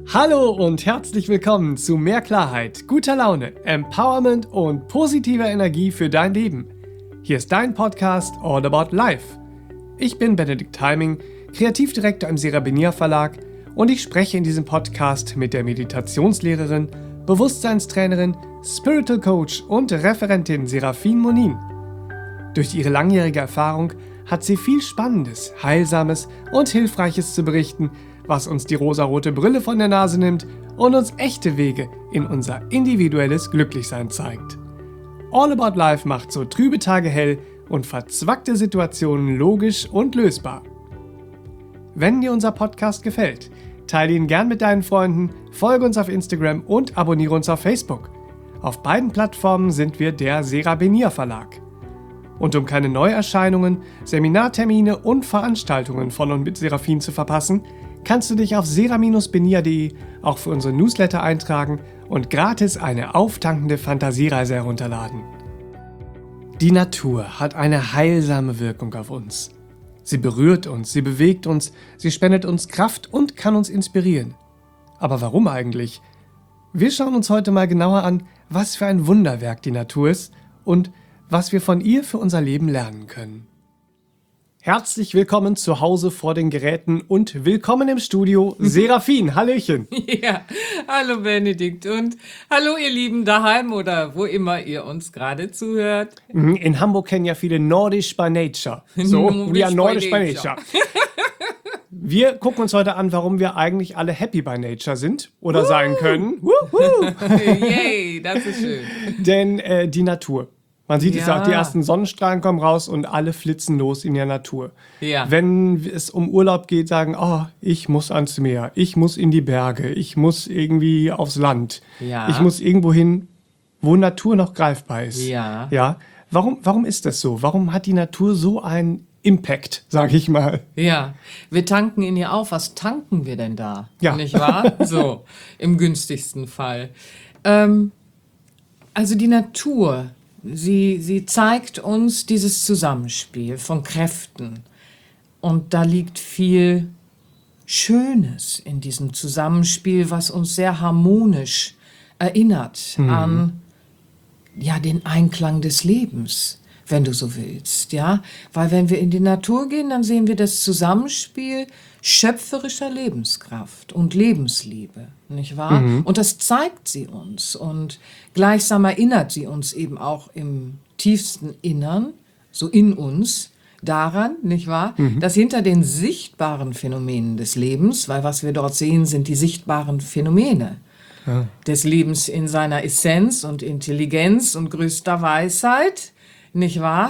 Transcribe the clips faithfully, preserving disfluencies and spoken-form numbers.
Hallo und herzlich willkommen zu mehr Klarheit, guter Laune, Empowerment und positiver Energie für dein Leben. Hier ist dein Podcast All About Life. Ich bin Benedikt Heiming, Kreativdirektor im Serabenia Verlag und ich spreche in diesem Podcast mit der Meditationslehrerin, Bewusstseinstrainerin, Spiritual Coach und Referentin Serafin Monin. Durch ihre langjährige Erfahrung hat sie viel Spannendes, Heilsames und Hilfreiches zu berichten, was uns die rosarote Brille von der Nase nimmt und uns echte Wege in unser individuelles Glücklichsein zeigt. All About Life macht so trübe Tage hell und verzwackte Situationen logisch und lösbar. Wenn dir unser Podcast gefällt, teile ihn gern mit deinen Freunden, folge uns auf Instagram und abonniere uns auf Facebook. Auf beiden Plattformen sind wir der Serabenia Verlag. Und um keine Neuerscheinungen, Seminartermine und Veranstaltungen von und mit Serafin zu verpassen, kannst du dich auf sera Bindestrich benia punkt de auch für unsere Newsletter eintragen und gratis eine auftankende Fantasiereise herunterladen. Die Natur hat eine heilsame Wirkung auf uns. Sie berührt uns, sie bewegt uns, sie spendet uns Kraft und kann uns inspirieren. Aber warum eigentlich? Wir schauen uns heute mal genauer an, was für ein Wunderwerk die Natur ist und was wir von ihr für unser Leben lernen können. Herzlich willkommen zu Hause vor den Geräten und willkommen im Studio, Serafin. Hallöchen. Ja, hallo Benedikt und hallo ihr Lieben daheim oder wo immer ihr uns gerade zuhört. In Hamburg kennen ja viele Nordisch by Nature. So, Nordisch we are by Nordisch by Nature. Nature. Wir gucken uns heute an, warum wir eigentlich alle happy by nature sind oder Woo! sein können. Yay, das ist schön. Denn äh, die Natur. Man sieht es ja Ja. auch, die ersten Sonnenstrahlen kommen raus und alle flitzen los in der Natur. Ja. Wenn es um Urlaub geht, sagen, oh, ich muss ans Meer, ich muss in die Berge, ich muss irgendwie aufs Land. Ja. Ich muss irgendwo hin, wo Natur noch greifbar ist. Ja. Ja. Warum, warum ist das so? Warum hat die Natur so einen Impact, sage ich mal? Ja, wir tanken in ihr auf. Was tanken wir denn da? Ja. Nicht wahr? So, im günstigsten Fall. Ähm, also die Natur, sie, sie zeigt uns dieses Zusammenspiel von Kräften. Und da liegt viel Schönes in diesem Zusammenspiel, was uns sehr harmonisch erinnert Mhm. an ja, den Einklang des Lebens, wenn du so willst, ja, weil wenn wir in die Natur gehen, dann sehen wir das Zusammenspiel schöpferischer Lebenskraft und Lebensliebe, nicht wahr? Mhm. Und das zeigt sie uns und gleichsam erinnert sie uns eben auch im tiefsten Innern, so in uns, daran, nicht wahr, Mhm. dass hinter den sichtbaren Phänomenen des Lebens, weil was wir dort sehen, sind die sichtbaren Phänomene, des Lebens in seiner Essenz und Intelligenz und größter Weisheit, nicht wahr?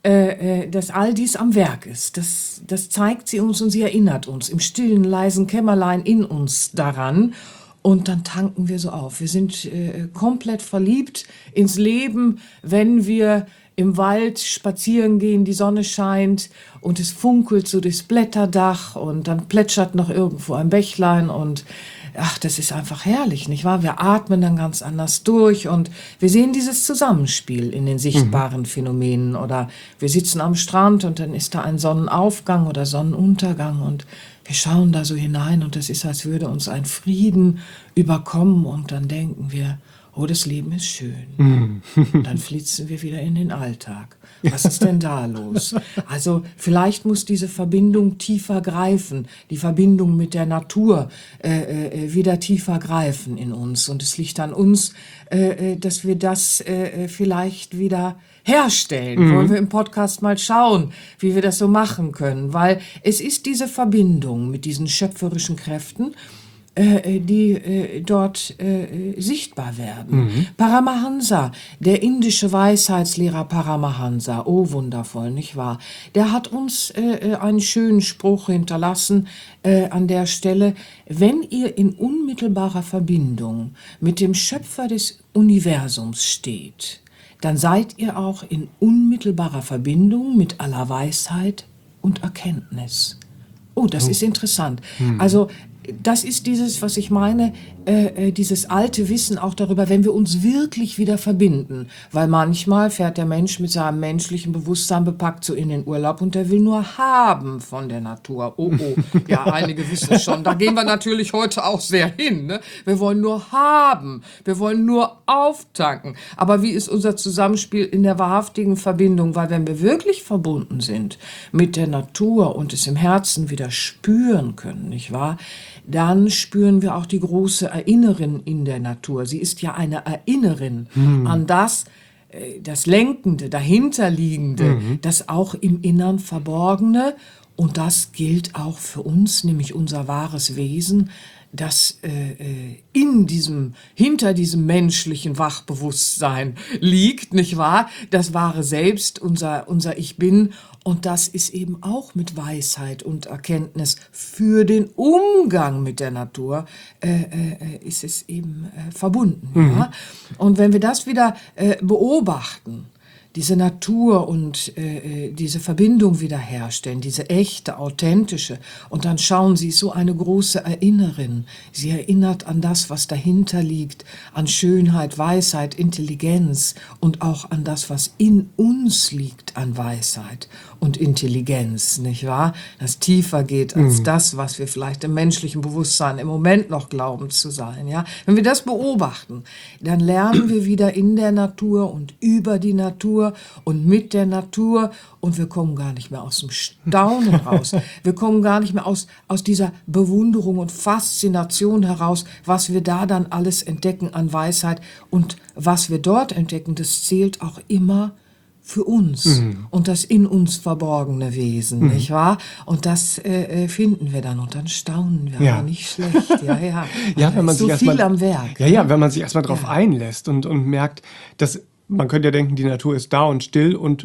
Äh, äh, dass all dies am Werk ist. Das, das zeigt sie uns und sie erinnert uns im stillen, leisen Kämmerlein in uns daran. Und dann tanken wir so auf. Wir sind äh, komplett verliebt ins Leben, wenn wir im Wald spazieren gehen, die Sonne scheint und es funkelt so durchs Blätterdach und dann plätschert noch irgendwo ein Bächlein und ach, das ist einfach herrlich, nicht wahr? Wir atmen dann ganz anders durch und wir sehen dieses Zusammenspiel in den sichtbaren Phänomenen oder wir sitzen am Strand und dann ist da ein Sonnenaufgang oder Sonnenuntergang und wir schauen da so hinein und es ist, als würde uns ein Frieden überkommen und dann denken wir, oh, das Leben ist schön. Und dann flitzen wir wieder in den Alltag. Was ist denn da los? Also vielleicht muss diese Verbindung tiefer greifen, die Verbindung mit der Natur äh, äh, wieder tiefer greifen in uns. Und es liegt an uns, äh, äh, dass wir das äh, vielleicht wieder herstellen. Mhm. Wollen wir im Podcast mal schauen, wie wir das so machen können. Weil es ist diese Verbindung mit diesen schöpferischen Kräften, äh, die äh, dort äh, sichtbar werden. Mhm. Paramahansa, der indische Weisheitslehrer Paramahansa, oh wundervoll, nicht wahr? Der hat uns äh, einen schönen Spruch hinterlassen äh, an der Stelle, wenn ihr in unmittelbarer Verbindung mit dem Schöpfer des Universums steht, dann seid ihr auch in unmittelbarer Verbindung mit aller Weisheit und Erkenntnis. Oh, das ist interessant. Also das ist dieses, was ich meine, äh, dieses alte Wissen auch darüber, wenn wir uns wirklich wieder verbinden. Weil manchmal fährt der Mensch mit seinem menschlichen Bewusstsein bepackt so in den Urlaub und der will nur haben von der Natur. Oh, oh, ja, einige wissen es schon. Da gehen wir natürlich heute auch sehr hin. Ne? Wir wollen nur haben, wir wollen nur auftanken. Aber wie ist unser Zusammenspiel in der wahrhaftigen Verbindung? Weil wenn wir wirklich verbunden sind mit der Natur und es im Herzen wieder spüren können, nicht wahr? Dann spüren wir auch die große Erinnerin in der Natur. Sie ist ja eine Erinnerin hm. an das, das Lenkende, Dahinterliegende, mhm. das auch im Innern Verborgene. Und das gilt auch für uns, nämlich unser wahres Wesen, das äh, in diesem, hinter diesem menschlichen Wachbewusstsein liegt, nicht wahr? Das wahre Selbst, unser, unser Ich Bin. Und das ist eben auch mit Weisheit und Erkenntnis für den Umgang mit der Natur, äh, äh, ist es eben äh, verbunden. Mhm. Ja? Und wenn wir das wieder äh, beobachten, diese Natur und äh, diese Verbindung wiederherstellen, diese echte, authentische. Und dann schauen Sie, so eine große Erinnerin. Sie erinnert an das, was dahinter liegt, an Schönheit, Weisheit, Intelligenz und auch an das, was in uns liegt, an Weisheit und Intelligenz, nicht wahr? Das tiefer geht als mhm. das, was wir vielleicht im menschlichen Bewusstsein im Moment noch glauben zu sein. Ja? Wenn wir das beobachten, dann lernen wir wieder in der Natur und über die Natur und mit der Natur und wir kommen gar nicht mehr aus dem Staunen raus. Wir kommen gar nicht mehr aus, aus dieser Bewunderung und Faszination heraus, was wir da dann alles entdecken an Weisheit und was wir dort entdecken, das zählt auch immer für uns mhm. und das in uns verborgene Wesen, mhm. nicht wahr? Und das äh, finden wir dann und dann staunen wir, ja. aber nicht schlecht. Ja, ja. ja wenn man so sich viel erst mal, am Werk. Ja, ja, wenn man sich erstmal drauf ja. einlässt und, und merkt, dass man könnte ja denken, die Natur ist da und still und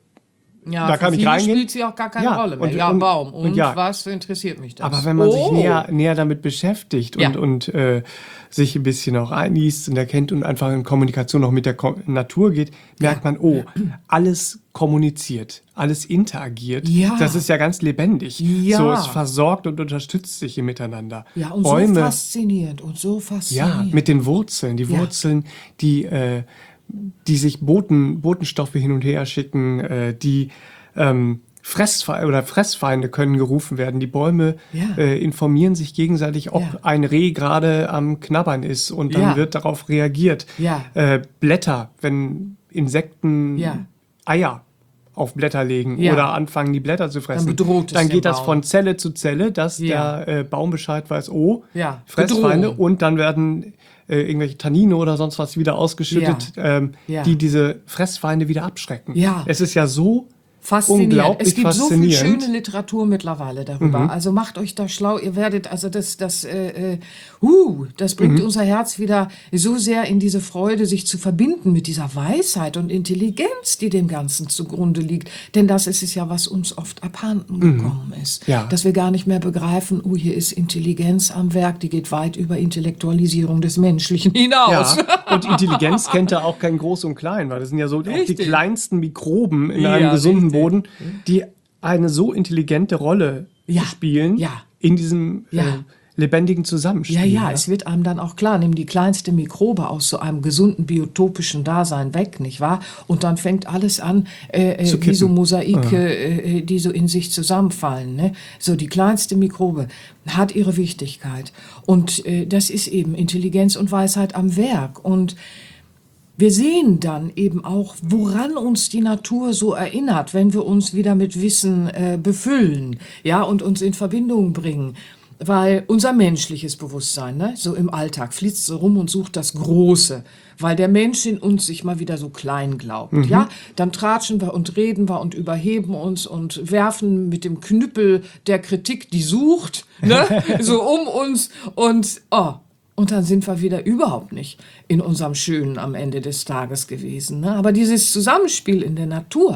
äh, ja, da kann ich reingehen. Spielt sie auch gar keine ja, Rolle mehr. Und, ja, und, Baum. Und, und ja. was interessiert mich das? Aber wenn man oh. sich näher, näher damit beschäftigt und, ja. und äh, sich ein bisschen auch einliest und erkennt und einfach in Kommunikation noch mit der Ko- Natur geht, merkt ja. man, oh, alles kommuniziert, alles interagiert. Ja. Das ist ja ganz lebendig. Ja. So, es versorgt und unterstützt sich hier miteinander. Ja, und Bäume, so faszinierend und so faszinierend. Ja, mit den Wurzeln. Die ja. Wurzeln, die, äh, die sich Boten, Botenstoffe hin und her schicken, äh, die ähm, Fressfe- oder Fressfeinde können gerufen werden. Die Bäume ja. äh, informieren sich gegenseitig, ob ja. ein Reh gerade am Knabbern ist und dann ja. wird darauf reagiert. Ja. Äh, Blätter, wenn Insekten ja. Eier auf Blätter legen ja. oder anfangen, die Blätter zu fressen, dann, bedroht es dann geht den das Baum. von Zelle zu Zelle, dass ja. der äh, Baum Bescheid weiß, oh, ja. Fressfeinde, Bedrohung. und dann werden äh, irgendwelche Tannine oder sonst was wieder ausgeschüttet, ja. Ähm, ja. die diese Fressfeinde wieder abschrecken. Ja. Es ist ja so faszinierend. unglaublich Es gibt so viel faszinierend. schöne Literatur mittlerweile darüber. Mhm. Also macht euch da schlau. Ihr werdet, also das, das, äh, uh, das bringt Mhm. unser Herz wieder so sehr in diese Freude, sich zu verbinden mit dieser Weisheit und Intelligenz, die dem Ganzen zugrunde liegt. Denn das ist es ja, was uns oft abhanden gekommen ist. Ja. Dass wir gar nicht mehr begreifen, oh, hier ist Intelligenz am Werk, die geht weit über Intellektualisierung des Menschlichen hinaus. Ja. Und Intelligenz kennt da auch kein Groß und Klein, weil das sind ja so auch die Richtig. kleinsten Mikroben in Ja, einem gesunden richtig. Boden, die eine so intelligente Rolle Ja. spielen Ja. in diesem Ja. äh, lebendigen Zusammenspiel. Ja, ja, es wird einem dann auch klar, nimm die kleinste Mikrobe aus so einem gesunden biotopischen Dasein weg, nicht wahr? Und dann fängt alles an, äh, Zu äh, wie so kippen. Mosaike, Ja. äh, die so in sich zusammenfallen. Ne? So die kleinste Mikrobe hat ihre Wichtigkeit. Und äh, das ist eben Intelligenz und Weisheit am Werk. Und wir sehen dann eben auch, woran uns die Natur so erinnert, wenn wir uns wieder mit Wissen äh, befüllen, ja, und uns in Verbindung bringen. Weil unser menschliches Bewusstsein, ne, so im Alltag, flitzt so rum und sucht das Große, weil der Mensch in uns sich mal wieder so klein glaubt. Mhm. Ja? Dann tratschen wir und reden wir und überheben uns und werfen mit dem Knüppel der Kritik, die sucht, ne, so um uns und oh, und dann sind wir wieder überhaupt nicht in unserem Schönen am Ende des Tages gewesen. Ne? Aber dieses Zusammenspiel in der Natur,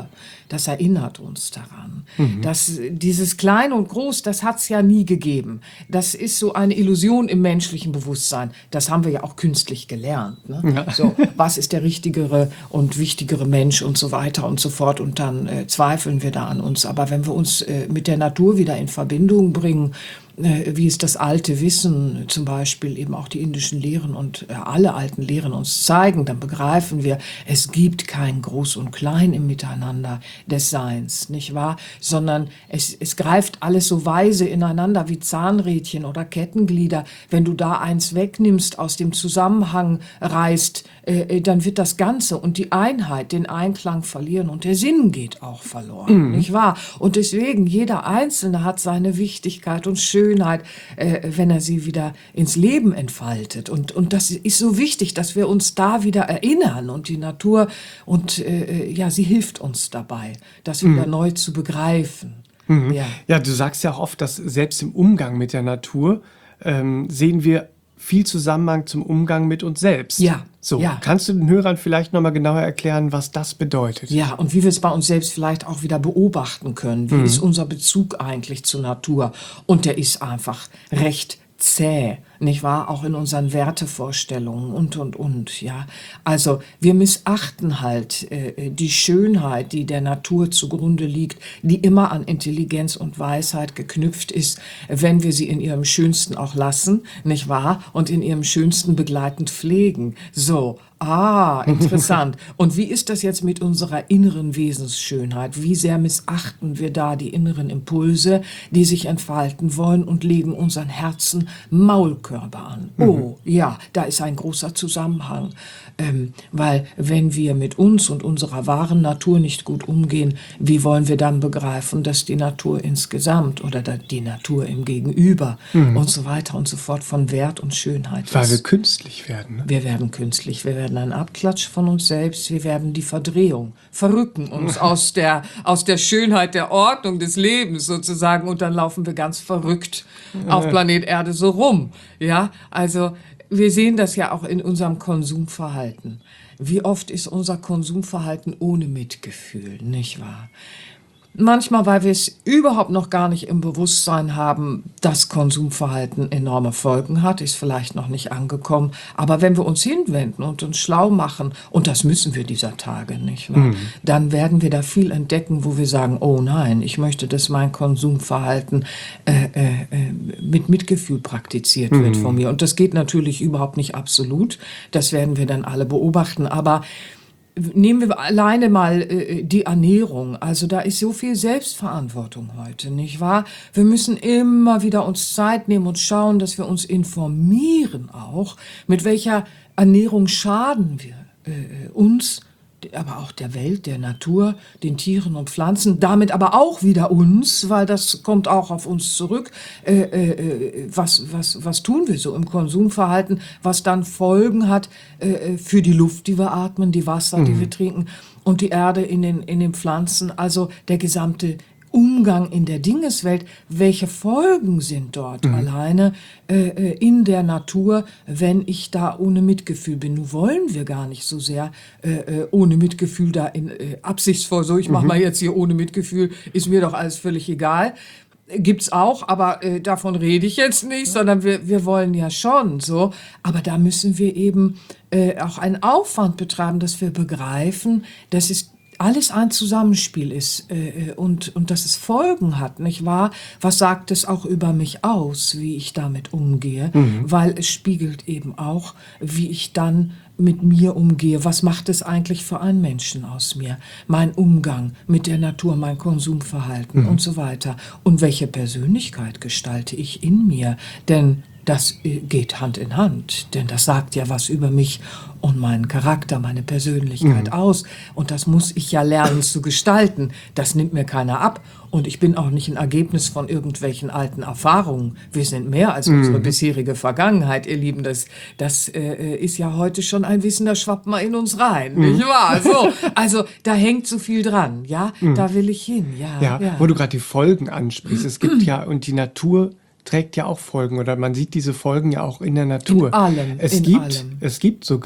das erinnert uns daran. Mhm. Dass dieses Klein und Groß, das hat es ja nie gegeben. Das ist so eine Illusion im menschlichen Bewusstsein. Das haben wir ja auch künstlich gelernt. Ne? Ja. So, was ist der richtigere und wichtigere Mensch und so weiter und so fort. Und dann äh, zweifeln wir da an uns. Aber wenn wir uns äh, mit der Natur wieder in Verbindung bringen, wie es das alte Wissen, zum Beispiel eben auch die indischen Lehren und alle alten Lehren uns zeigen, dann begreifen wir, es gibt kein Groß und Klein im Miteinander des Seins, nicht wahr? Sondern es, es greift alles so weise ineinander wie Zahnrädchen oder Kettenglieder. Wenn du da eins wegnimmst, aus dem Zusammenhang reißt, äh, dann wird das Ganze und die Einheit, den Einklang verlieren und der Sinn geht auch verloren, mhm. nicht wahr? Und deswegen, jeder Einzelne hat seine Wichtigkeit und Schönheit, Schönheit, äh, wenn er sie wieder ins Leben entfaltet. Und, und das ist so wichtig, dass wir uns da wieder erinnern. Und die Natur, und äh, ja, sie hilft uns dabei, das wieder mhm. neu zu begreifen. Mhm. Ja. ja, du sagst ja auch oft, dass selbst im Umgang mit der Natur ähm, sehen wir viel Zusammenhang zum Umgang mit uns selbst. Ja. So, ja. Kannst du den Hörern vielleicht noch mal genauer erklären, was das bedeutet? Ja, und wie wir es bei uns selbst vielleicht auch wieder beobachten können. Wie mhm. ist unser Bezug eigentlich zur Natur? Und der ist einfach recht zäh, nicht wahr? Auch in unseren Wertevorstellungen und, und, und, ja. Also wir missachten halt äh, die Schönheit, die der Natur zugrunde liegt, die immer an Intelligenz und Weisheit geknüpft ist, wenn wir sie in ihrem Schönsten auch lassen, nicht wahr? Und in ihrem Schönsten begleitend pflegen. So, ah, interessant. Und wie ist das jetzt mit unserer inneren Wesensschönheit? Wie sehr missachten wir da die inneren Impulse, die sich entfalten wollen und legen unseren Herzen Maulkörper an? Mhm. Oh, ja, da ist ein großer Zusammenhang. Ähm, weil wenn wir mit uns und unserer wahren Natur nicht gut umgehen, wie wollen wir dann begreifen, dass die Natur insgesamt oder die Natur im Gegenüber mhm. und so weiter und so fort von Wert und Schönheit weil ist? Weil wir künstlich werden. Ne? Wir werden künstlich, wir werden ein Abklatsch von uns selbst, wir werden die Verdrehung, verrücken uns aus der, aus der Schönheit der Ordnung des Lebens sozusagen und dann laufen wir ganz verrückt auf Planet Erde so rum. Ja, also wir sehen das ja auch in unserem Konsumverhalten. Wie oft ist unser Konsumverhalten ohne Mitgefühl, nicht wahr? Manchmal, weil wir es überhaupt noch gar nicht im Bewusstsein haben, dass Konsumverhalten enorme Folgen hat, ist vielleicht noch nicht angekommen. Aber wenn wir uns hinwenden und uns schlau machen, und das müssen wir dieser Tage, nicht wahr? Mhm. Dann werden wir da viel entdecken, wo wir sagen, oh nein, ich möchte, dass mein Konsumverhalten äh, äh, mit Mitgefühl praktiziert mhm. wird von mir. Und das geht natürlich überhaupt nicht absolut. Das werden wir dann alle beobachten. Aber nehmen wir alleine mal äh, die Ernährung. Also da ist so viel Selbstverantwortung heute, nicht wahr? Wir müssen immer wieder uns Zeit nehmen und schauen, dass wir uns informieren auch, mit welcher Ernährung schaden wir äh, uns, aber auch der Welt, der Natur, den Tieren und Pflanzen, damit aber auch wieder uns, weil das kommt auch auf uns zurück. Äh, äh, was, was, was tun wir so im Konsumverhalten, was dann Folgen hat äh, für die Luft, die wir atmen, die Wasser, mhm. die wir trinken und die Erde in den, in den Pflanzen, also der gesamte Umgang in der Dingeswelt, welche Folgen sind dort mhm. alleine äh, in der Natur, wenn ich da ohne Mitgefühl bin. Nun wollen wir gar nicht so sehr äh, ohne Mitgefühl da in äh, absichtsvoll so, ich mache mhm. mal jetzt hier ohne Mitgefühl, ist mir doch alles völlig egal. Gibt's auch, aber äh, davon rede ich jetzt nicht, sondern wir, wir wollen ja schon so. Aber da müssen wir eben äh, auch einen Aufwand betreiben, dass wir begreifen, dass es alles ein Zusammenspiel ist äh, und, und dass es Folgen hat, nicht wahr? Was sagt es auch über mich aus, wie ich damit umgehe? Mhm. Weil es spiegelt eben auch, wie ich dann mit mir umgehe. Was macht es eigentlich für einen Menschen aus mir? Mein Umgang mit der Natur, mein Konsumverhalten mhm. und so weiter. Und welche Persönlichkeit gestalte ich in mir? Denn das geht Hand in Hand, denn das sagt ja was über mich und meinen Charakter, meine Persönlichkeit mhm. aus. Und das muss ich ja lernen zu gestalten. Das nimmt mir keiner ab. Und ich bin auch nicht ein Ergebnis von irgendwelchen alten Erfahrungen. Wir sind mehr als mhm. unsere bisherige Vergangenheit, ihr Lieben. Das, das äh, ist ja heute schon ein Wissen, das schwappt mal in uns rein, mhm. nicht wahr? So, also da hängt so viel dran, ja? Mhm. Da will ich hin, ja. Ja, ja. Wo du gerade die Folgen ansprichst. Es gibt ja, und die Natur trägt ja auch Folgen oder man sieht diese Folgen ja auch in der Natur. In allem, es in gibt, allem. Es gibt sogar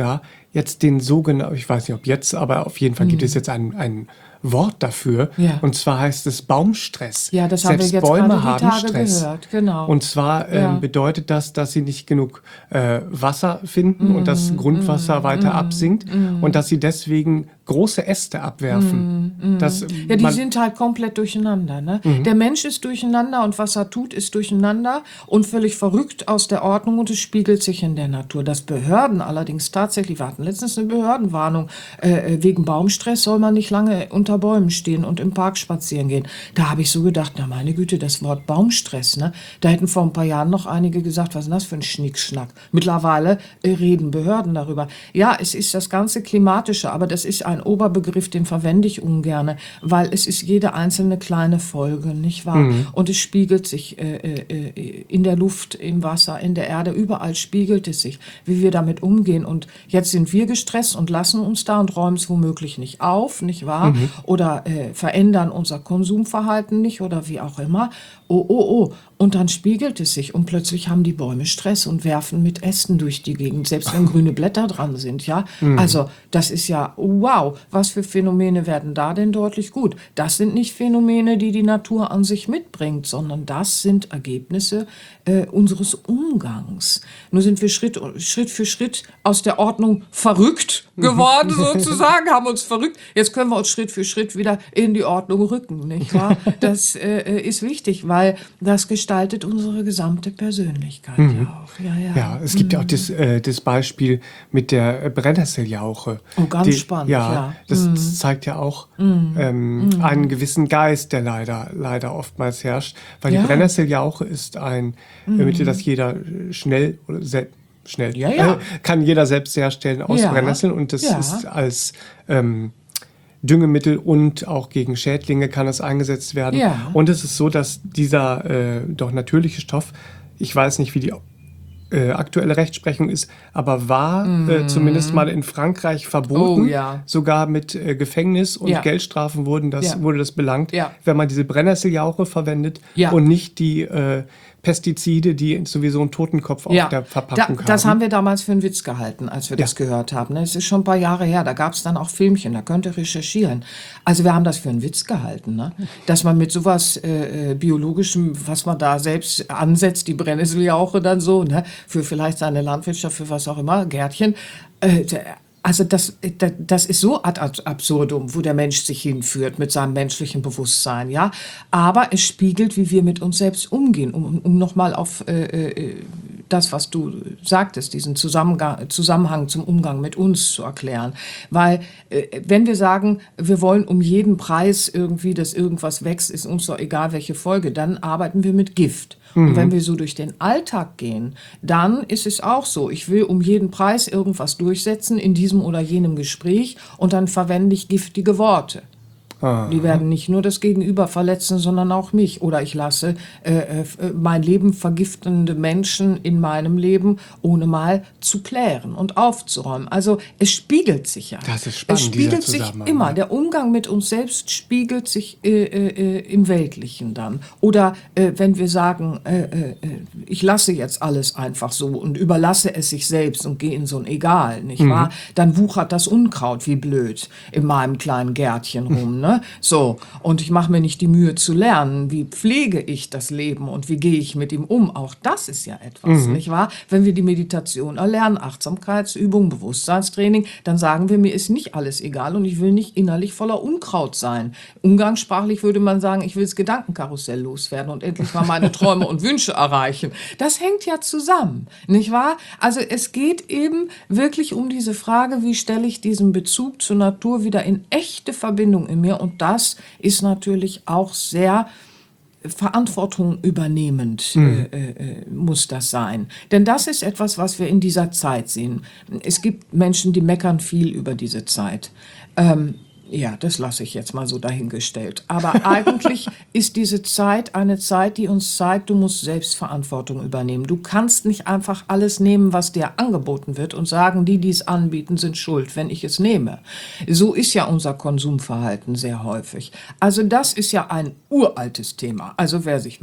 jetzt den sogenannten, ich weiß nicht, ob jetzt, aber auf jeden Fall gibt Mhm. es jetzt ein, ein Wort dafür. Ja. Und zwar heißt es Baumstress. Ja, das haben wir Selbst jetzt Bäume gerade die haben Tage Stress. gehört, genau. Und zwar ähm, Ja. bedeutet das, dass sie nicht genug äh, Wasser finden und das Grundwasser weiter absinkt und dass sie deswegen große Äste abwerfen. Das, Ja, die man- sind halt komplett durcheinander. Ne? Der Mensch ist durcheinander und was er tut, ist durcheinander und völlig verrückt aus der Ordnung und es spiegelt sich in der Natur. Dass Behörden allerdings tatsächlich, wir hatten letztens eine Behördenwarnung, äh, wegen Baumstress soll man nicht lange unter Bäumen stehen und im Park spazieren gehen. Da habe ich so gedacht, na meine Güte, das Wort Baumstress, ne? Da hätten vor ein paar Jahren noch einige gesagt, was ist denn das für ein Schnickschnack? Mittlerweile äh, reden Behörden darüber. Ja, es ist das ganze Klimatische, aber das ist ein Oberbegriff, den verwende ich ungerne, weil es ist jede einzelne kleine Folge, nicht wahr? Und es spiegelt sich äh, äh, in der Luft, im Wasser, in der Erde, überall spiegelt es sich, wie wir damit umgehen. Und jetzt sind wir gestresst und lassen uns da und räumen es womöglich nicht auf, nicht wahr? Oder äh, verändern unser Konsumverhalten nicht oder wie auch immer. Oh, oh, oh. Und dann spiegelt es sich und plötzlich haben die Bäume Stress und werfen mit Ästen durch die Gegend, selbst wenn grüne Blätter dran sind, ja. Also das ist ja, wow, was für Phänomene werden da denn deutlich gut? Das sind nicht Phänomene, die die Natur an sich mitbringt, sondern das sind Ergebnisse äh, unseres Umgangs. Nur sind wir Schritt, Schritt für Schritt aus der Ordnung verrückt geworden, sozusagen, haben uns verrückt. Jetzt können wir uns Schritt für Schritt wieder in die Ordnung rücken, nicht wahr? Das äh, ist wichtig, weil das gestaltet unsere gesamte Persönlichkeit ja auch. Ja, ja. Ja, es gibt ja auch das, äh, das Beispiel mit der äh, Brennnesseljauche. Oh, ganz Die, spannend, Ja, ja. das, das zeigt ja auch ähm, einen gewissen Geist, der leider, leider oftmals herrscht. Weil Ja. die Brennnessel-Jauche ist ein äh, Mittel, das jeder äh, schnell oder se schnell Ja, ja. Äh, kann jeder selbst herstellen aus Ja. Brennnesseln und das Ja. ist als ähm, Düngemittel und auch gegen Schädlinge kann es eingesetzt werden. Ja. Und es ist so, dass dieser äh, doch natürliche Stoff, ich weiß nicht, wie die äh, aktuelle Rechtsprechung ist, aber war äh, zumindest mal in Frankreich verboten. Oh, ja. Sogar mit äh, Gefängnis und Ja. Geldstrafen wurden das, Ja. wurde das belangt, Ja. wenn man diese Brennnesseljauche verwendet Ja. und nicht die äh, Pestizide, die sowieso einen Totenkopf auf der Verpackung da, haben. das haben wir damals für einen Witz gehalten, als wir Ja. das gehört haben. Es ist schon ein paar Jahre her, da gab es dann auch Filmchen, da könnt ihr recherchieren. Also wir haben das für einen Witz gehalten, ne? Dass man mit sowas äh, äh, biologischem, was man da selbst ansetzt, die Brennnesseljauche dann so, ne? Für vielleicht seine Landwirtschaft, für was auch immer, Gärtchen, äh, also das, das ist so ad absurdum, wo der Mensch sich hinführt mit seinem menschlichen Bewusstsein, ja. Aber es spiegelt, wie wir mit uns selbst umgehen, um, um nochmal auf äh, äh, das, was du sagtest, diesen Zusammengang, Zusammenhang zum Umgang mit uns zu erklären. Weil äh, wenn wir sagen, wir wollen um jeden Preis irgendwie, dass irgendwas wächst, ist uns doch egal, welche Folge, dann arbeiten wir mit Gift. Und wenn wir so durch den Alltag gehen, dann ist es auch so, ich will um jeden Preis irgendwas durchsetzen in diesem oder jenem Gespräch und dann verwende ich giftige Worte. Die werden nicht nur das Gegenüber verletzen, sondern auch mich. Oder ich lasse äh, äh, mein Leben vergiftende Menschen in meinem Leben, ohne mal zu klären und aufzuräumen. Also es spiegelt sich ja. Das ist spannend, Es spiegelt dieser sich Zusammenhang, immer. ja. Der Umgang mit uns selbst spiegelt sich äh, äh, im Weltlichen dann. Oder äh, wenn wir sagen, äh, äh, ich lasse jetzt alles einfach so und überlasse es sich selbst und gehe in so ein Egal, nicht wahr? Dann wuchert das Unkraut wie blöd in meinem kleinen Gärtchen rum, ne? So, und ich mache mir nicht die Mühe zu lernen, wie pflege ich das Leben und wie gehe ich mit ihm um. Auch das ist ja etwas, nicht wahr? Wenn wir die Meditation erlernen, Achtsamkeitsübungen, Bewusstseinstraining, dann sagen wir, mir ist nicht alles egal und ich will nicht innerlich voller Unkraut sein. Umgangssprachlich würde man sagen, ich will das Gedankenkarussell loswerden und endlich mal meine Träume und Wünsche erreichen. Das hängt ja zusammen, nicht wahr? Also es geht eben wirklich um diese Frage, wie stelle ich diesen Bezug zur Natur wieder in echte Verbindung in mir, und das ist natürlich auch sehr Verantwortung übernehmend, äh, äh, muss das sein. Denn das ist etwas, was wir in dieser Zeit sehen. Es gibt Menschen, die meckern viel über diese Zeit. Ähm, Ja, das lasse ich jetzt mal so dahingestellt. Aber eigentlich ist diese Zeit eine Zeit, die uns zeigt, du musst selbst Verantwortung übernehmen. Du kannst nicht einfach alles nehmen, was dir angeboten wird und sagen, die, die es anbieten, sind schuld, wenn ich es nehme. So ist ja unser Konsumverhalten sehr häufig. Also das ist ja ein uraltes Thema. Also wer sich mal mit all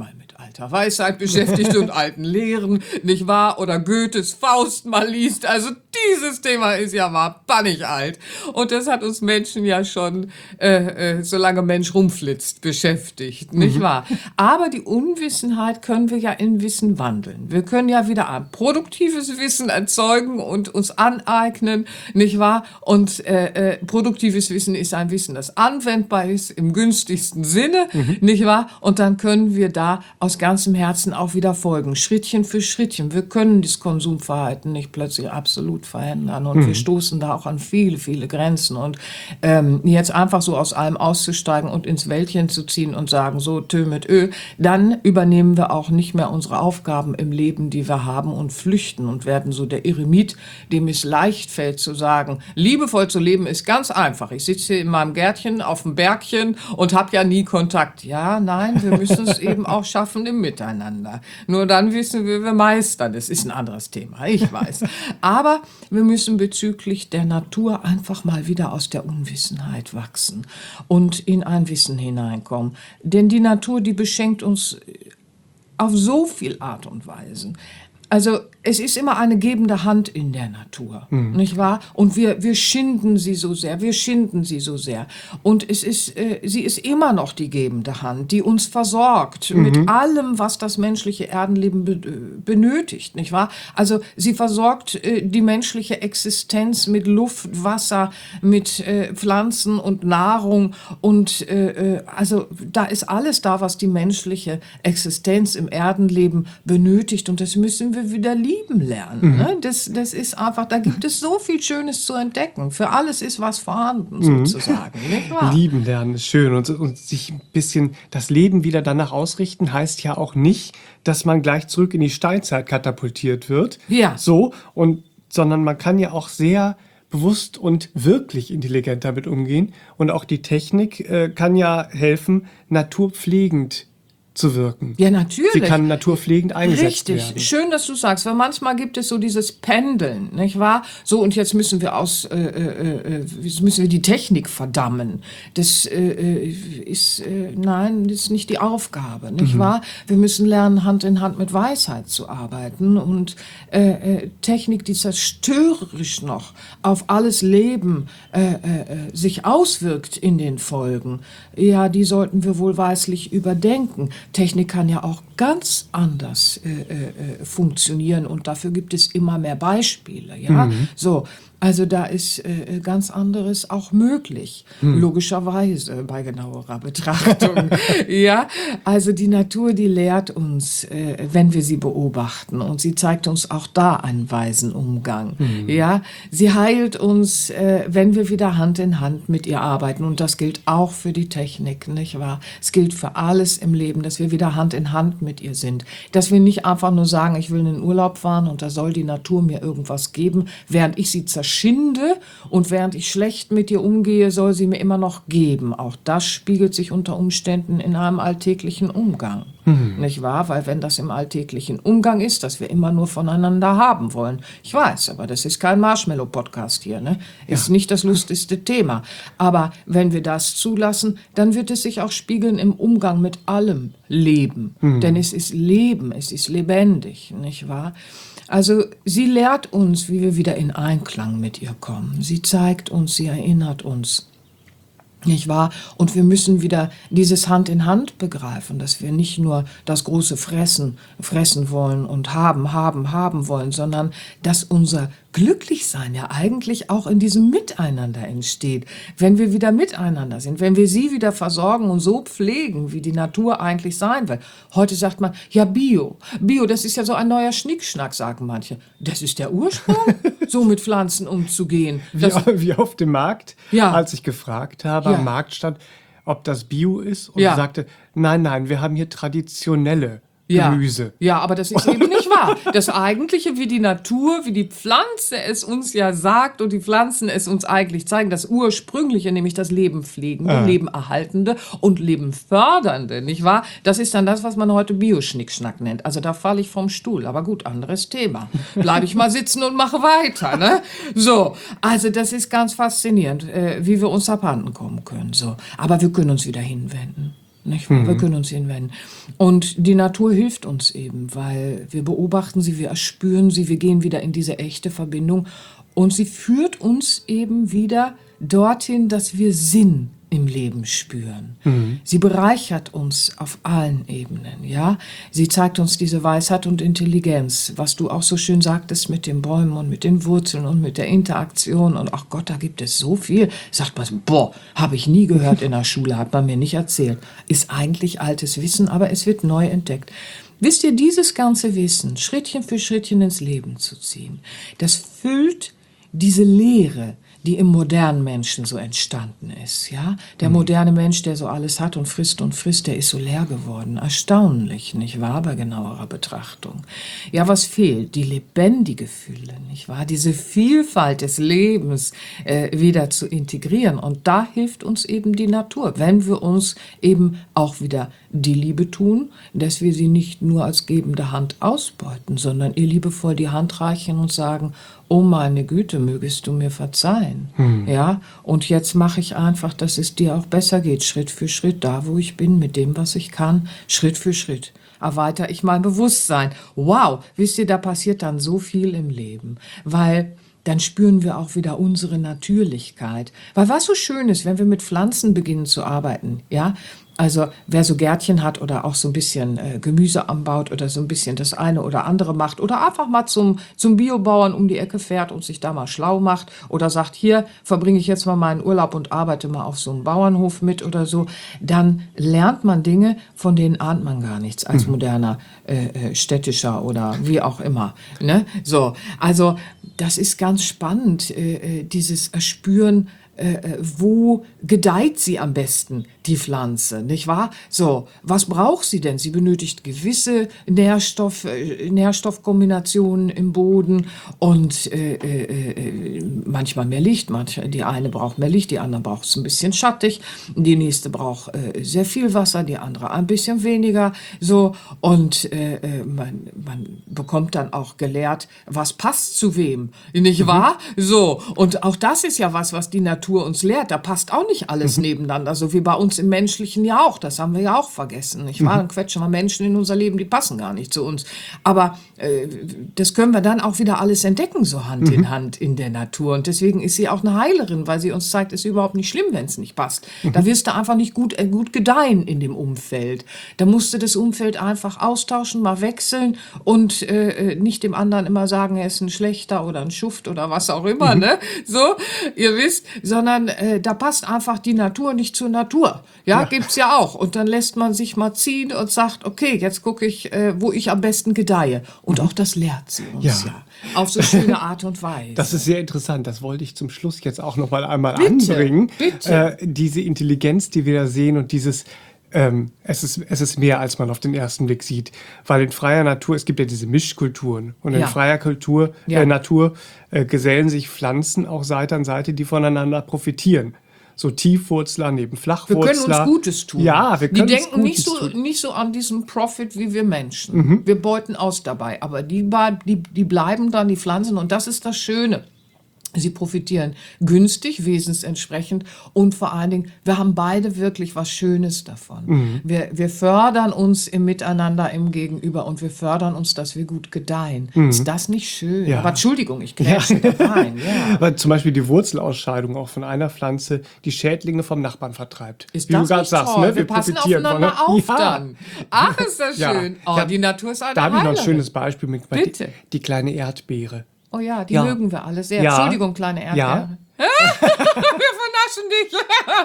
alter Weisheit beschäftigt und alten Lehren, nicht wahr? Oder Goethes Faust mal liest. Also dieses Thema ist ja mal bannig alt. Und das hat uns Menschen ja schon, äh, äh, solange Mensch rumflitzt, beschäftigt, nicht mhm. wahr? Aber die Unwissenheit können wir ja in Wissen wandeln. Wir können ja wieder ein produktives Wissen erzeugen und uns aneignen, nicht wahr? Und äh, äh, produktives Wissen ist ein Wissen, das anwendbar ist im günstigsten Sinne, mhm. nicht wahr? Und dann können wir da aus ganzem Herzen auch wieder folgen, Schrittchen für Schrittchen. Wir können das Konsumverhalten nicht plötzlich absolut verändern und mhm. wir stoßen da auch an viele, viele Grenzen. Und ähm, jetzt einfach so aus allem auszusteigen und ins Wäldchen zu ziehen und sagen, so Tö mit Ö, dann übernehmen wir auch nicht mehr unsere Aufgaben im Leben, die wir haben, und flüchten und werden so der Eremit, dem es leicht fällt zu sagen, liebevoll zu leben ist ganz einfach. Ich sitze in meinem Gärtchen auf dem Bergchen und habe ja nie Kontakt. Ja, nein, wir müssen es eben auch schaffen im Miteinander. Nur dann wissen wir, wir meistern. Das ist ein anderes Thema, ich weiß. Aber wir müssen bezüglich der Natur einfach mal wieder aus der Unwissenheit wachsen und in ein Wissen hineinkommen. Denn die Natur, die beschenkt uns auf so viel Art und Weise. Also es ist immer eine gebende Hand in der Natur, mhm. nicht wahr? Und wir, wir schinden sie so sehr, wir schinden sie so sehr. Und es ist, äh, sie ist immer noch die gebende Hand, die uns versorgt mhm. mit allem, was das menschliche Erdenleben be- benötigt, nicht wahr? Also sie versorgt äh, die menschliche Existenz mit Luft, Wasser, mit äh, Pflanzen und Nahrung. Und äh, also da ist alles da, was die menschliche Existenz im Erdenleben benötigt. Und das müssen wir wieder lieben lernen. Mhm. Ne? Das, das ist einfach, da gibt es so viel Schönes zu entdecken. Für alles ist was vorhanden, mhm. sozusagen. Nicht wahr? Lieben lernen ist schön. Und, und sich ein bisschen das Leben wieder danach ausrichten, heißt ja auch nicht, dass man gleich zurück in die Steinzeit katapultiert wird. Ja. So, und, sondern man kann ja auch sehr bewusst und wirklich intelligent damit umgehen. Und auch die Technik äh, kann ja helfen, naturpflegend zu wirken. Ja, natürlich. Sie kann naturpflegend eingesetzt Richtig. werden. Richtig, schön, dass du sagst, weil manchmal gibt es so dieses Pendeln, nicht wahr? So, und jetzt müssen wir aus, äh, äh, jetzt müssen wir die Technik verdammen. Das äh, ist, äh, nein, das ist nicht die Aufgabe, nicht mhm. wahr? Wir müssen lernen, Hand in Hand mit Weisheit zu arbeiten und äh, äh, Technik, die zerstörerisch noch auf alles Leben äh, äh, sich auswirkt in den Folgen, ja, die sollten wir wohlweislich überdenken. Technik kann ja auch ganz anders äh, äh, funktionieren und dafür gibt es immer mehr Beispiele, ja. Mhm. So, also da ist äh, ganz anderes auch möglich, mhm. logischerweise bei genauerer Betrachtung. Ja, also die Natur, die lehrt uns, äh, wenn wir sie beobachten, und sie zeigt uns auch da einen weisen Umgang. Mhm. Ja, sie heilt uns, äh, wenn wir wieder Hand in Hand mit ihr arbeiten, und das gilt auch für die Technik, nicht wahr? Es gilt für alles im Leben, dass wir wieder Hand in Hand mit ihr sind, dass wir nicht einfach nur sagen, ich will in den Urlaub fahren und da soll die Natur mir irgendwas geben, während ich sie zerschinde, und während ich schlecht mit ihr umgehe, soll sie mir immer noch geben. Auch das spiegelt sich unter Umständen in einem alltäglichen Umgang. Mhm. Nicht wahr? Weil wenn das im alltäglichen Umgang ist, dass wir immer nur voneinander haben wollen. Ich weiß, aber das ist kein Marshmallow-Podcast hier, ne? Ist ja nicht das lustigste Thema. Aber wenn wir das zulassen, dann wird es sich auch spiegeln im Umgang mit allem Leben. Mhm. Denn es ist Leben, es ist lebendig, nicht wahr? Also sie lehrt uns, wie wir wieder in Einklang mit ihr kommen. Sie zeigt uns, sie erinnert uns. Nicht wahr? Und wir müssen wieder dieses Hand in Hand begreifen, dass wir nicht nur das große Fressen, fressen wollen und haben, haben, haben wollen, sondern dass unser Glücklichsein ja eigentlich auch in diesem Miteinander entsteht. Wenn wir wieder miteinander sind, wenn wir sie wieder versorgen und so pflegen, wie die Natur eigentlich sein will. Heute sagt man, ja, Bio. Bio, das ist ja so ein neuer Schnickschnack, sagen manche. Das ist der Ursprung, so mit Pflanzen umzugehen. Wie, wie auf dem Markt, ja. als ich gefragt habe, ja. am Markt stand, ob das Bio ist, und ja. sagte, nein, nein, wir haben hier traditionelle Gemüse. Ja, ja, aber das ist eben nicht wahr. Das Eigentliche, wie die Natur, wie die Pflanze es uns ja sagt und die Pflanzen es uns eigentlich zeigen, das Ursprüngliche, nämlich das Leben pflegende, ah. Leben erhaltende und Leben fördernde, nicht wahr? Das ist dann das, was man heute Bioschnickschnack nennt. Also da falle ich vom Stuhl, aber gut, anderes Thema. Bleibe ich mal sitzen und mache weiter, ne? So, also das ist ganz faszinierend, äh, wie wir uns abhanden kommen können, so. Aber wir können uns wieder hinwenden. Nicht wahr? Mhm. Wir können uns hinwenden. Und die Natur hilft uns eben, weil wir beobachten sie, wir erspüren sie, wir gehen wieder in diese echte Verbindung. Und sie führt uns eben wieder dorthin, dass wir Sinn im Leben spüren. Mhm. Sie bereichert uns auf allen Ebenen, ja. Sie zeigt uns diese Weisheit und Intelligenz, was du auch so schön sagtest mit den Bäumen und mit den Wurzeln und mit der Interaktion und ach Gott, da gibt es so viel. Sagt man, boah, habe ich nie gehört in der Schule, hat man mir nicht erzählt. Ist eigentlich altes Wissen, aber es wird neu entdeckt. Wisst ihr, dieses ganze Wissen Schrittchen für Schrittchen ins Leben zu ziehen, das füllt diese Leere, die im modernen Menschen so entstanden ist, ja. Der moderne Mensch, der so alles hat und frisst und frisst, der ist so leer geworden. Erstaunlich, nicht wahr, bei genauerer Betrachtung. Ja, was fehlt? Die lebendige Fülle, nicht wahr? Diese Vielfalt des Lebens äh, wieder zu integrieren. Und da hilft uns eben die Natur, wenn wir uns eben auch wieder die Liebe tun, dass wir sie nicht nur als gebende Hand ausbeuten, sondern ihr liebevoll die Hand reichen und sagen, oh meine Güte, mögest du mir verzeihen. Hm. Ja, und jetzt mache ich einfach, dass es dir auch besser geht, Schritt für Schritt, da wo ich bin, mit dem, was ich kann, Schritt für Schritt. Erweitere ich mein Bewusstsein. Wow, wisst ihr, da passiert dann so viel im Leben, weil dann spüren wir auch wieder unsere Natürlichkeit. Weil was so schön ist, wenn wir mit Pflanzen beginnen zu arbeiten, ja, also wer so Gärtchen hat oder auch so ein bisschen äh, Gemüse anbaut oder so ein bisschen das eine oder andere macht oder einfach mal zum, zum Biobauern um die Ecke fährt und sich da mal schlau macht oder sagt, hier verbringe ich jetzt mal meinen Urlaub und arbeite mal auf so einem Bauernhof mit oder so, dann lernt man Dinge, von denen ahnt man gar nichts als moderner äh, städtischer oder wie auch immer. Ne? So, also das ist ganz spannend, äh, dieses Erspüren, Äh, wo gedeiht sie am besten, die Pflanze, nicht wahr? So, was braucht sie denn? Sie benötigt gewisse Nährstoff, äh, Nährstoffkombinationen im Boden und äh, äh, manchmal mehr Licht. Manche, die eine braucht mehr Licht, die andere braucht es ein bisschen schattig, die nächste braucht äh, sehr viel Wasser, die andere ein bisschen weniger. So, und äh, man, man bekommt dann auch gelehrt, was passt zu wem, nicht wahr? Mhm. So, und auch das ist ja was, was die Natur uns lehrt, da passt auch nicht alles mhm. nebeneinander, so wie bei uns im Menschlichen ja auch, das haben wir ja auch vergessen, nicht wahr? Dann quetschen wir Menschen in unser Leben, die passen gar nicht zu uns, aber äh, das können wir dann auch wieder alles entdecken, so Hand mhm. in Hand in der Natur und deswegen ist sie auch eine Heilerin, weil sie uns zeigt, es ist überhaupt nicht schlimm, wenn es nicht passt. Mhm. Da wirst du einfach nicht gut, äh, gut gedeihen in dem Umfeld. Da musst du das Umfeld einfach austauschen, mal wechseln und äh, nicht dem anderen immer sagen, er ist ein Schlechter oder ein Schuft oder was auch immer, mhm. ne? So, ihr wisst, so sondern äh, da passt einfach die Natur nicht zur Natur. Ja, ja, gibt's ja auch. Und dann lässt man sich mal ziehen und sagt, okay, jetzt gucke ich, äh, wo ich am besten gedeihe. Und mhm. auch das lehrt sie uns ja. ja. Auf so schöne Art und Weise. Das ist sehr interessant. Das wollte ich zum Schluss jetzt auch noch mal einmal bitte, anbringen. Bitte. Äh, diese Intelligenz, die wir da sehen und dieses Ähm, es ist, es ist mehr, als man auf den ersten Blick sieht. Weil in freier Natur, es gibt ja diese Mischkulturen. Und in ja. freier Kultur, ja. äh, Natur äh, gesellen sich Pflanzen auch Seite an Seite, die voneinander profitieren. So Tiefwurzler neben Flachwurzler. Wir können uns Gutes tun. Ja, wir können die denken uns nicht so, tun. nicht so an diesen Profit wie wir Menschen. Mhm. Wir beuten aus dabei. Aber die, die, die bleiben dann, die Pflanzen. Und das ist das Schöne. Sie profitieren günstig, wesensentsprechend und vor allen Dingen, wir haben beide wirklich was Schönes davon. Mhm. Wir, wir fördern uns im Miteinander, im Gegenüber und wir fördern uns, dass wir gut gedeihen. Mhm. Ist das nicht schön? Ja. Aber Entschuldigung, ich grätsche ja. da rein. Ja. Weil zum Beispiel die Wurzelausscheidung auch von einer Pflanze die Schädlinge vom Nachbarn vertreibt. Ist Wie das du gerade sagst, ne? wir, wir passen aufeinander von, auf ja. dann. Ach, ist das schön. Ja. Oh, ja. Die Natur ist eine Da habe ich noch ein Heilerin. schönes Beispiel mit Bitte. Die, die kleine Erdbeere. Oh ja, die ja. mögen wir alle sehr. Ja. Entschuldigung, kleine Erdbeere. Ja. Wir vernaschen dich.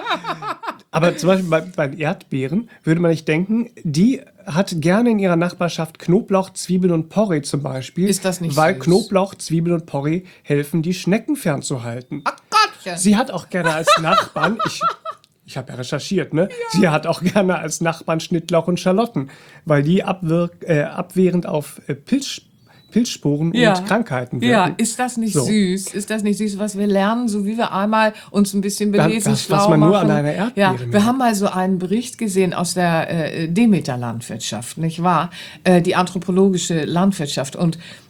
Aber zum Beispiel bei, bei Erdbeeren würde man nicht denken, die hat gerne in ihrer Nachbarschaft Knoblauch, Zwiebeln und Porree zum Beispiel. Ist das nicht Weil süß? Knoblauch, Zwiebeln und Porree helfen, die Schnecken fernzuhalten. Ach Gottchen. Sie hat auch gerne als Nachbarn... ich, Ich habe ja recherchiert, ne? Ja. Sie hat auch gerne als Nachbarn Schnittlauch und Schalotten, weil die abwirk, äh, abwehrend auf äh, Pilz, Pilzsporen ja. und Krankheiten wirken. Ja, ist das nicht so. süß? Ist das nicht süß, was wir lernen, so wie wir einmal uns ein bisschen belesen, das, schlau was man machen. nur an einer Erdbeere ja, wir merkt. haben mal so einen Bericht gesehen aus der äh, Demeter-Landwirtschaft, nicht wahr? Äh, die anthropologische Landwirtschaft. Und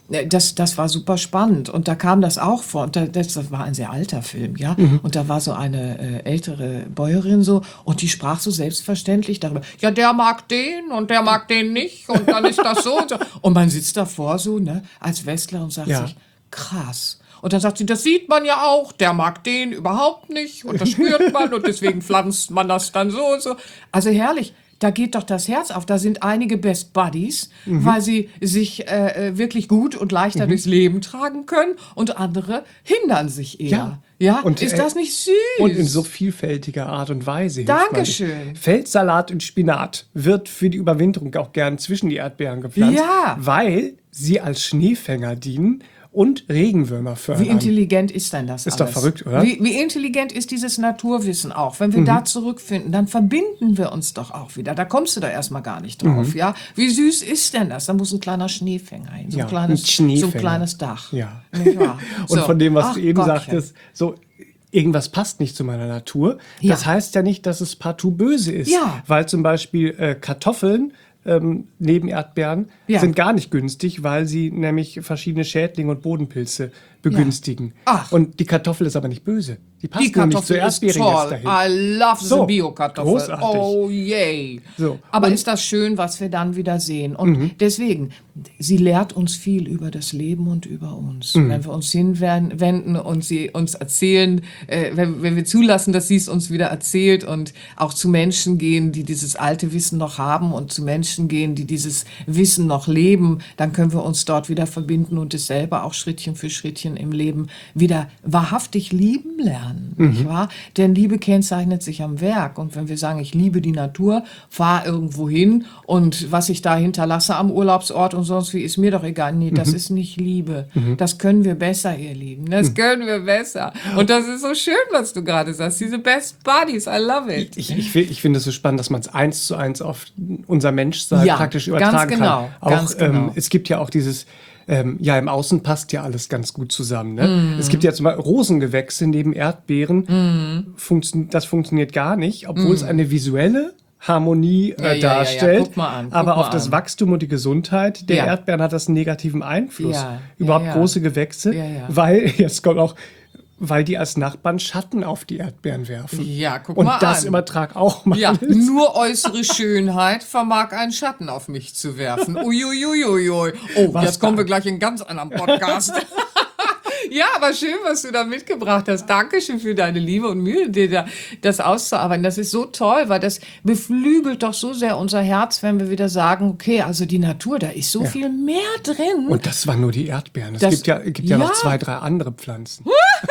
Das, das war super spannend und da kam das auch vor. Und da, das war ein sehr alter Film, ja. Mhm. Und da war so eine äh, ältere Bäuerin so und die sprach so selbstverständlich darüber. Ja, der mag den und der mag den nicht und dann ist das so und so. Und man sitzt davor so, ne, als Westler und sagt ja. sich, krass. Und dann sagt sie, das sieht man ja auch, der mag den überhaupt nicht und das spürt man und deswegen pflanzt man das dann so und so. Also herrlich. Da geht doch das Herz auf. Da sind einige Best Buddies, mhm. weil sie sich äh, wirklich gut und leichter mhm. durchs Leben tragen können und andere hindern sich eher. Ja. Ja, und, ist das nicht süß? Und in so vielfältiger Art und Weise. Dankeschön. Feldsalat und Spinat wird für die Überwinterung auch gern zwischen die Erdbeeren gepflanzt, ja. weil sie als Schneefänger dienen und Regenwürmer fördern. Wie intelligent ist denn das Ist alles? doch verrückt, oder? Wie, wie intelligent ist dieses Naturwissen auch? Wenn wir mhm. da zurückfinden, dann verbinden wir uns doch auch wieder. Da kommst du da erstmal gar nicht drauf, mhm. ja? Wie süß ist denn das? Da muss ein kleiner Schneefänger hin, so, ja, ein, kleines, ein Schneefänger. so ein kleines Dach. Ja. Nicht wahr? Und so. von dem, was Ach, du eben Gottchen. sagtest, so irgendwas passt nicht zu meiner Natur. Ja. Das heißt ja nicht, dass es partout böse ist. Ja. Weil zum Beispiel äh, Kartoffeln ähm, neben Erdbeeren ja. sind gar nicht günstig, weil sie nämlich verschiedene Schädlinge und Bodenpilze begünstigen. Ja. Ach. Und die Kartoffel ist aber nicht böse. Die passt Die Kartoffel nämlich zur ist Erdbeere toll. jetzt dahin. I love the So, Bio-Kartoffel. großartig. Oh yay. So. Aber Und- ist das schön, was wir dann wieder sehen. Und deswegen, sie lehrt uns viel über das Leben und über uns. Wenn wir uns hinwenden und sie uns erzählen, äh, wenn, wenn wir zulassen, dass sie es uns wieder erzählt und auch zu Menschen gehen, die dieses alte Wissen noch haben und zu Menschen gehen, die dieses Wissen noch leben, dann können wir uns dort wieder verbinden und es selber auch Schrittchen für Schrittchen im Leben wieder wahrhaftig lieben lernen, nicht wahr? Denn Liebe kennzeichnet sich am Werk. Und wenn wir sagen, ich liebe die Natur, fahr irgendwo hin und was ich da hinterlasse am Urlaubsort und sonst wie, ist mir doch egal. Nee, das ist nicht Liebe. Das können wir besser, ihr Lieben. Das können wir besser. Und das ist so schön, was du gerade sagst. Diese Best Buddies, I love it. Ich, ich, ich finde es so spannend, dass man es eins zu eins auf unser Menschsein Ja, praktisch ganz übertragen genau, kann. Auch, ganz genau. Ähm, es gibt ja auch dieses, ähm, ja, im Außen passt ja alles ganz gut zusammen. Ne? Mhm. Es gibt ja zum Beispiel Rosengewächse neben Erdbeeren. Mhm. Funktio- das funktioniert gar nicht, obwohl es eine visuelle Harmonie äh, Ja, ja, ja, ja. darstellt. Guck mal an, guck aber mal auf das an. Wachstum und die Gesundheit der Ja. Erdbeeren hat das einen negativen Einfluss. Ja, Überhaupt ja, ja. große Gewächse, Ja, ja. weil, jetzt kommt auch, weil die als Nachbarn Schatten auf die Erdbeeren werfen. Ja, guck und mal das an. übertrag auch mal. Ja, nur äußere Schönheit vermag einen Schatten auf mich zu werfen. Uiuiuiui. Oh, Was jetzt kommen da? wir gleich in einen ganz anderen Podcast. Ja, aber schön, was du da mitgebracht hast. Dankeschön für deine Liebe und Mühe, dir da das auszuarbeiten. Das ist so toll, weil das beflügelt doch so sehr unser Herz, wenn wir wieder sagen, okay, also die Natur, da ist so Ja. viel mehr drin. Und das waren nur die Erdbeeren. Es Das- gibt ja, gibt ja, ja. noch zwei, drei andere Pflanzen.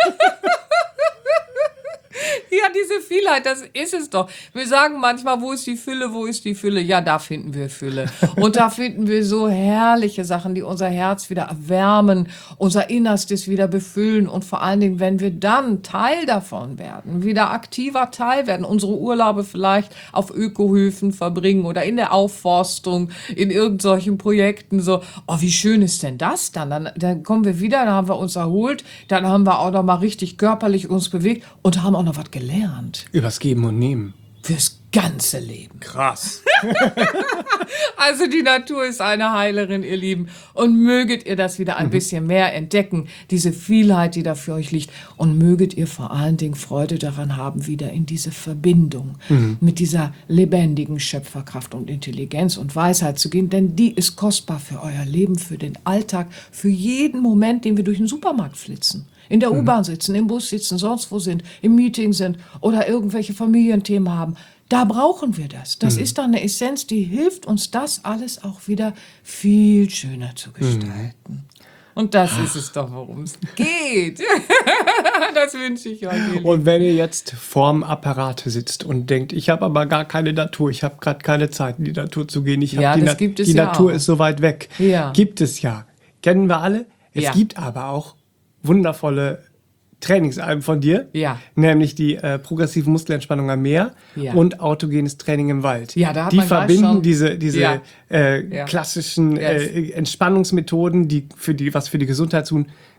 Ja, diese Vielheit, das ist es doch. Wir sagen manchmal, wo ist die Fülle, wo ist die Fülle? Ja, da finden wir Fülle. Und da finden wir so herrliche Sachen, die unser Herz wieder erwärmen, unser Innerstes wieder befüllen. Und vor allen Dingen, wenn wir dann Teil davon werden, wieder aktiver Teil werden, unsere Urlaube vielleicht auf Ökohöfen verbringen oder in der Aufforstung, in irgendwelchen Projekten, so, oh, wie schön ist denn das dann? Dann, dann kommen wir wieder, dann haben wir uns erholt, dann haben wir auch noch mal richtig körperlich uns bewegt und haben auch noch was gelernt. Übers Geben und Nehmen. Fürs ganze Leben. Krass. Also die Natur ist eine Heilerin, ihr Lieben. Und möget ihr das wieder ein bisschen mehr entdecken, diese Vielheit, die da für euch liegt. Und möget ihr vor allen Dingen Freude daran haben, wieder in diese Verbindung mit dieser lebendigen Schöpferkraft und Intelligenz und Weisheit zu gehen. Denn die ist kostbar für euer Leben, für den Alltag, für jeden Moment, den wir durch den Supermarkt flitzen. In der U-Bahn sitzen, im Bus sitzen, sonst wo sind, im Meeting sind oder irgendwelche Familienthemen haben. Da brauchen wir das. Das ist dann eine Essenz, die hilft uns, das alles auch wieder viel schöner zu gestalten. Und das ist es doch, worum es geht. Das wünsche ich euch. ihr Lieben. Und wenn ihr jetzt vorm Apparat sitzt und denkt, ich habe aber gar keine Natur, ich habe gerade keine Zeit, in die Natur zu gehen, ich hab Ja, die, das Na- gibt es die ja Natur auch. ist so weit weg. Ja. Gibt es ja. Kennen wir alle. Es Ja. gibt aber auch wundervolle Trainingsalben von dir, Ja. nämlich die äh, progressive Muskelentspannung am Meer Ja. und autogenes Training im Wald. Ja, da hat die man gleich verbinden schon- diese, diese Ja. äh, Ja. klassischen Yes. äh, Entspannungsmethoden, die für die was für die Gesundheit tun,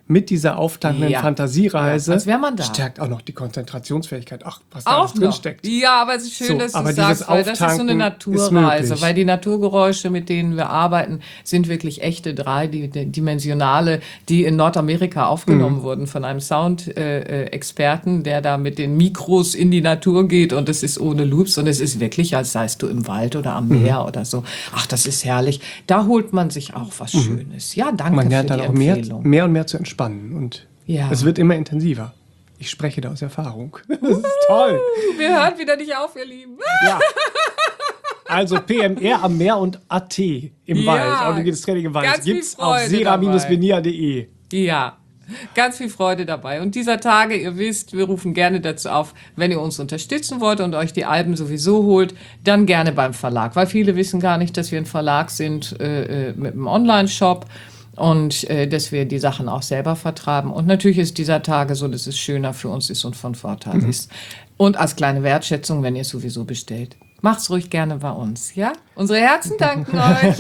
mit dieser auftankenden Ja. Fantasiereise. Ja, als wäre man da. Stärkt auch noch die Konzentrationsfähigkeit. Ach, was da Auch alles drin noch. steckt. Ja, aber es ist schön, So, dass du aber sagst, dieses weil das ist so eine Auftanken ist Naturreise, möglich. weil die Naturgeräusche, mit denen wir arbeiten, sind wirklich echte dreidimensionale, die in Nordamerika aufgenommen Mhm. wurden von einem Sound-Experten, der da mit den Mikros in die Natur geht und es ist ohne Loops und es ist wirklich, als seist du im Wald oder am Meer Mhm. oder so. Ach, das ist herrlich. Da holt man sich auch was Schönes. Ja, danke Man lernt für dann die auch mehr, Empfehlung. mehr und mehr zu entspannen und Ja. es wird immer intensiver. Ich spreche da aus Erfahrung. Das ist toll. Wir hören wieder nicht auf, ihr Lieben. Ja. Also P M R am Meer und A T im Ja, Wald. Autogenes Training im Wald. ganz viel Gibt's auf Freude sera dabei. benia punkt de. Ja, ganz viel Freude dabei. Und dieser Tage, ihr wisst, wir rufen gerne dazu auf, wenn ihr uns unterstützen wollt und euch die Alben sowieso holt, dann gerne beim Verlag. Weil viele wissen gar nicht, dass wir ein Verlag sind äh, mit einem Online-Shop und äh, dass wir die Sachen auch selber vertreiben. Und natürlich ist dieser Tage so, dass es schöner für uns ist und von Vorteil Mhm. ist. Und als kleine Wertschätzung, wenn ihr es sowieso bestellt. Macht's ruhig gerne bei uns, ja? Unsere Herzen danken euch.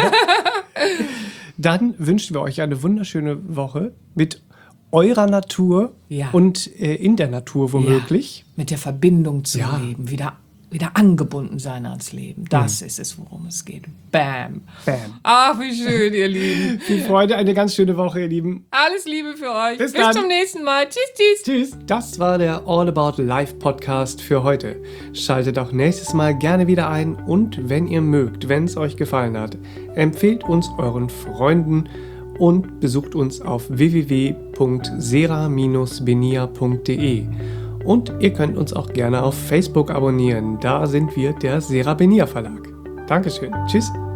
Dann wünschen wir euch eine wunderschöne Woche mit eurer Natur Ja. und äh, in der Natur womöglich. Ja, mit der Verbindung zum Ja. Leben, wieder, wieder angebunden sein ans Leben. Das ist es, worum es geht. Bam. Bam. Ach, wie schön, ihr Lieben. Viel Freude, eine ganz schöne Woche, ihr Lieben. Alles Liebe für euch. Bis Bis dann. zum nächsten Mal. Tschüss, tschüss. Tschüss. Das war der All About Life Podcast für heute. Schaltet auch nächstes Mal gerne wieder ein und wenn ihr mögt, wenn es euch gefallen hat, empfehlt uns euren Freunden und besucht uns auf w w w punkt sera Bindestrich benia punkt de. Und ihr könnt uns auch gerne auf Facebook abonnieren. Da sind wir der Sera Benia Verlag. Dankeschön. Tschüss.